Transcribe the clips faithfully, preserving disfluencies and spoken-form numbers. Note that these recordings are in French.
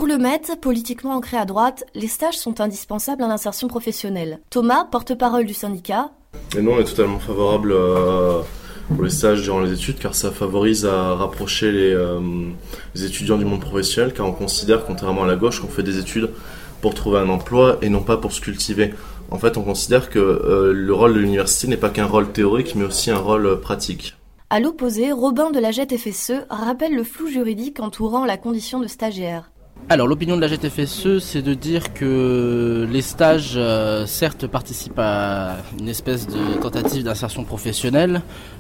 Pour le M E T, politiquement ancré à droite, les stages sont indispensables à l'insertion professionnelle. Thomas, porte-parole du syndicat. Et nous, on est totalement favorable euh, pour les stages durant les études, car ça favorise à rapprocher les, euh, les étudiants du monde professionnel, car on considère, contrairement à la gauche, qu'on fait des études pour trouver un emploi et non pas pour se cultiver. En fait, on considère que euh, le rôle de l'université n'est pas qu'un rôle théorique, mais aussi un rôle euh, pratique. À l'opposé, Robin de la J T F S E rappelle le flou juridique entourant la condition de stagiaire. Alors l'opinion de la J T F S E, c'est de dire que les stages, euh, certes, participent à une espèce de tentative d'insertion professionnelle,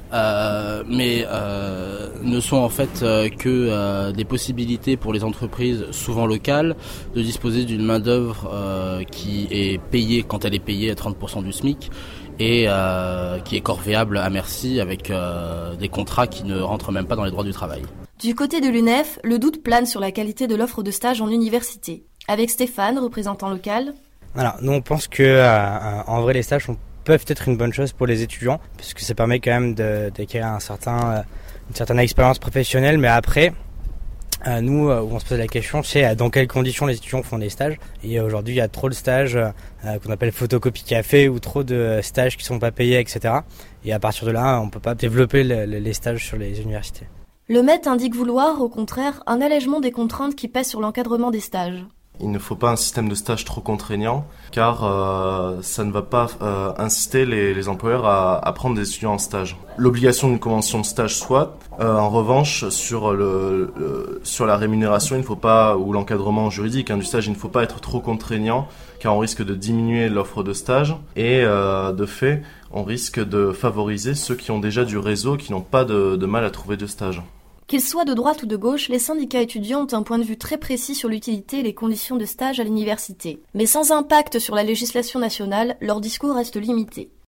euh, mais euh, ne sont en fait euh, que euh, des possibilités pour les entreprises, souvent locales, de disposer d'une main-d'œuvre euh, qui est payée quand elle est payée à trente pour cent du SMIC et euh, qui est corvéable à merci avec euh, des contrats qui ne rentrent même pas dans les droits du travail. Du côté de l'U N E F, le doute plane sur la qualité de l'offre de stage en université. Avec Stéphane, représentant local. Alors, nous on pense que euh, en vrai les stages sont, peuvent être une bonne chose pour les étudiants, puisque ça permet quand même de, d'acquérir un certain, euh, une certaine expérience professionnelle, mais après, euh, nous euh, où on se pose la question, c'est euh, dans quelles conditions les étudiants font des stages. Et aujourd'hui il y a trop de stages euh, qu'on appelle photocopie café, ou trop de stages qui sont pas payés, et cetera. Et à partir de là, on peut pas développer le, le, les stages sur les universités. Le M E T indique vouloir, au contraire, un allègement des contraintes qui pèsent sur l'encadrement des stages. Il ne faut pas un système de stage trop contraignant, car euh, ça ne va pas euh, inciter les, les employeurs à, à prendre des étudiants en stage. L'obligation d'une convention de stage soit, euh, en revanche, sur, le, le, sur la rémunération, il ne faut pas, ou l'encadrement juridique hein, du stage, il ne faut pas être trop contraignant, car on risque de diminuer l'offre de stage, et euh, de fait, on risque de favoriser ceux qui ont déjà du réseau, qui n'ont pas de, de mal à trouver de stage. Qu'ils soient de droite ou de gauche, les syndicats étudiants ont un point de vue très précis sur l'utilité et les conditions de stage à l'université. Mais sans impact sur la législation nationale, leur discours reste limité.